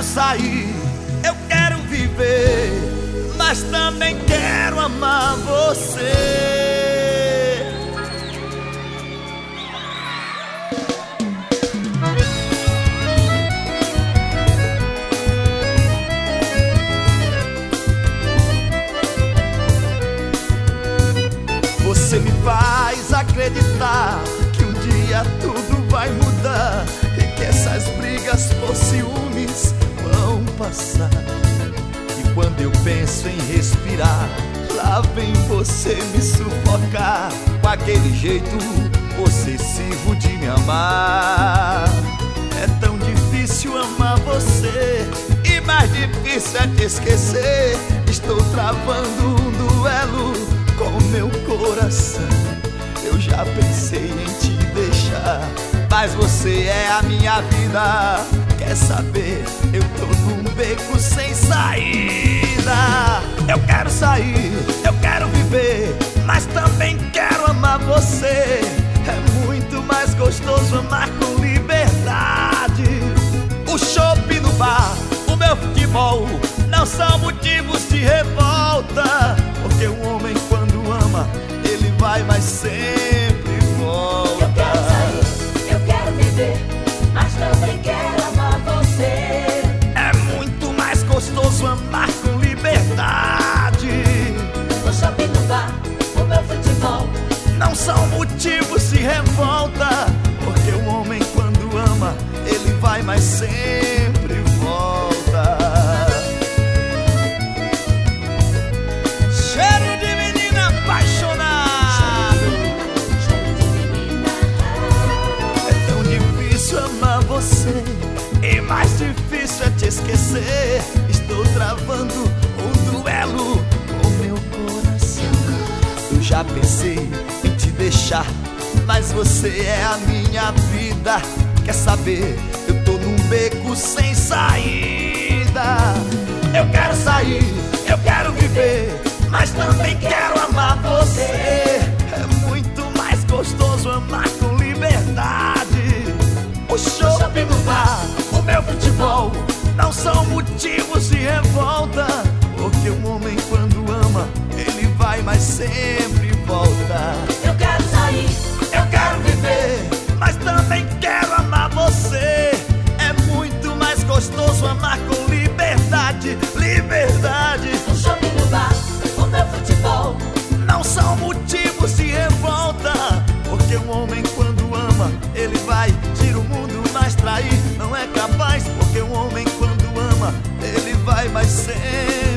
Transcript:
quero sair, eu quero viver, mas também quero amar você. Você me faz acreditar que um dia tudo vai mudar e que essas brigas por ciúmes vão passar. E quando eu penso em respirar, lá vem você me sufocar com aquele jeito possessivo de me amar. É tão difícil amar você e mais difícil é te esquecer. Estou travando um duelo com meu coração. Eu já pensei em te deixar, mas você é a minha vida. Quer saber? Eu tô num beco sem saída. Eu quero sair, eu quero viver, mas também quero amar você. É muito mais gostoso amar com liberdade. O chopp no bar, o meu futebol não são motivos de revolta, porque um homem quando ama, ele vai, mas sempre volta. Eu quero sair, eu quero viver, mas também quero amar você. É muito mais gostoso amar com liberdade. O shopping no bar, o meu futebol não são motivos de revolta, porque o homem quando ama, ele vai, mas sempre volta. Cheiro de menina apaixonada. É tão difícil amar você e mais difícil é te esquecer. Estou travando um duelo com meu coração. Eu já pensei em te deixar, mas você é a minha vida. Quer saber? Eu tô num beco sem saída. Eu quero sair, eu quero viver, mas também quero amar você. É muito mais gostoso amar com liberdade. O chopp no bar, o meu futebol não são motivos de revolta, porque um homem quando ama, ele vai, mas sempre volta. eu quero sair, Eu quero viver, mas também quero amar você. É muito mais gostoso amar com liberdade. Liberdade. o shopping no bar, o meu futebol Não são motivos de revolta, porque um homem quando ama, ele vai, tira o mundo, mas trair não é capaz, porque um homem quando ama, ele vai, mas sempre